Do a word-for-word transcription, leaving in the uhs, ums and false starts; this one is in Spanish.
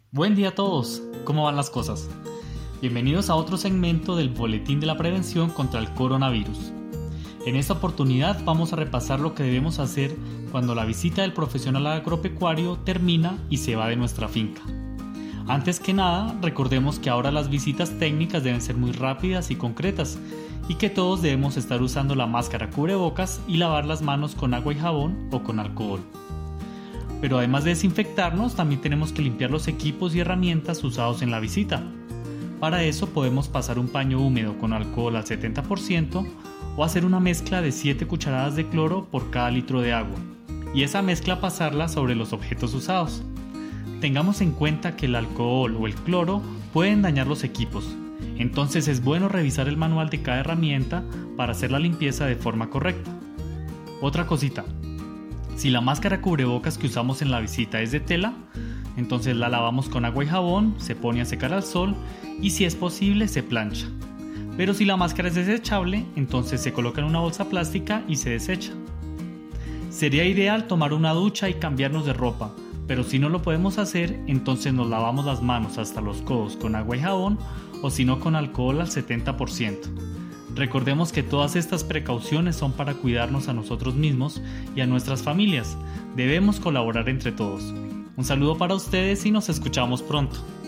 Buen día a todos, ¿cómo van las cosas? Bienvenidos a otro segmento del Boletín de la Prevención contra el Coronavirus. En esta oportunidad vamos a repasar lo que debemos hacer cuando la visita del profesional agropecuario termina y se va de nuestra finca. Antes que nada, recordemos que ahora las visitas técnicas deben ser muy rápidas y concretas y que todos debemos estar usando la máscara cubrebocas y lavar las manos con agua y jabón o con alcohol. Pero además de desinfectarnos, también tenemos que limpiar los equipos y herramientas usados en la visita. Para eso podemos pasar un paño húmedo con alcohol al setenta por ciento o hacer una mezcla de siete cucharadas de cloro por cada litro de agua, y esa mezcla pasarla sobre los objetos usados. Tengamos en cuenta que el alcohol o el cloro pueden dañar los equipos, entonces es bueno revisar el manual de cada herramienta para hacer la limpieza de forma correcta. Otra cosita. Si la máscara cubrebocas que usamos en la visita es de tela, entonces la lavamos con agua y jabón, se pone a secar al sol y si es posible se plancha. Pero si la máscara es desechable, entonces se coloca en una bolsa plástica y se desecha. Sería ideal tomar una ducha y cambiarnos de ropa, pero si no lo podemos hacer, entonces nos lavamos las manos hasta los codos con agua y jabón o si no con alcohol al setenta por ciento. Recordemos que todas estas precauciones son para cuidarnos a nosotros mismos y a nuestras familias. Debemos colaborar entre todos. Un saludo para ustedes y nos escuchamos pronto.